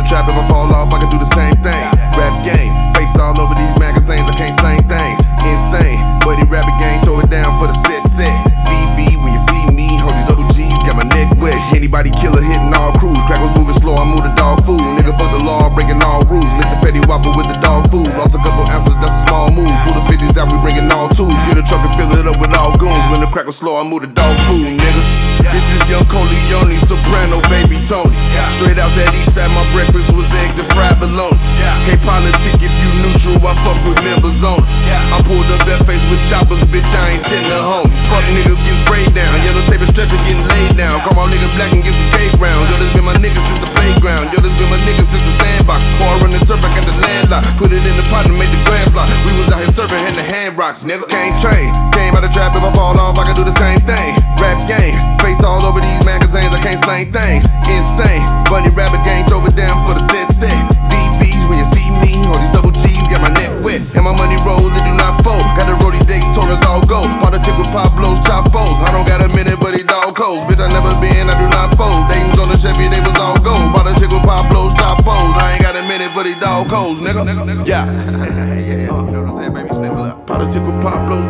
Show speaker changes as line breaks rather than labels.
trap, if I fall off, I can do the same thing. Rap game, face all over these magazines, I can't slang things. Insane, buddy rapping gang, throw it down for the set. BV, when you see me, hold these double G's, got my neck wet. Anybody killer hitting all crews. Crack was moving slow, I move the dog food. Nigga fuck the law, breaking all rules. Mr. Petty Whopper with the dog food. Lost a couple ounces, that's a small move. Pull the 50s out, we bringing all tools. Get a truck and fill it up with all goons. When the crack was slow, I move the dog food, nigga. Bitches, young Coleone, soprano, baby Tony. Straight out that east side, my breakfast was eggs and fried bologna. Can't politic if you neutral, I fuck with members on. I pulled up that face with choppers, bitch, I ain't sitting at home. Fuck niggas getting sprayed down, yellow tape and stretcher getting laid down. Come on, nigga black and get some cake rounds. Yo, this been my nigga since the playground. Yo, this been my nigga since the sandbox. Before I run the turf, I got the landlock. Put it in the pot and made the grand block. We was out here serving, hand the hand rocks, nigga. Can't train, came out the trap, if I fall off, I can do the same thing. Rap game, face all over these magazines, I can't slang things. Insane, bunny rabbit gang, throw it down for the set. VBs, when you see me, all these double G's, got my neck wet. And my money roll, it do not fold. Got a roadie Daytonas all go. Politic with Pablo's, Chapos. I don't got a minute, but he dog codes. Bitch, I never been, I do not fold. Dayton's on the Chevy, they was all gold. Politic with Pablo's, Chapos. I ain't got a minute, but he dog codes, nigga. Yeah. You know what I'm saying, baby? Sniffle up. Politic with Pablo's,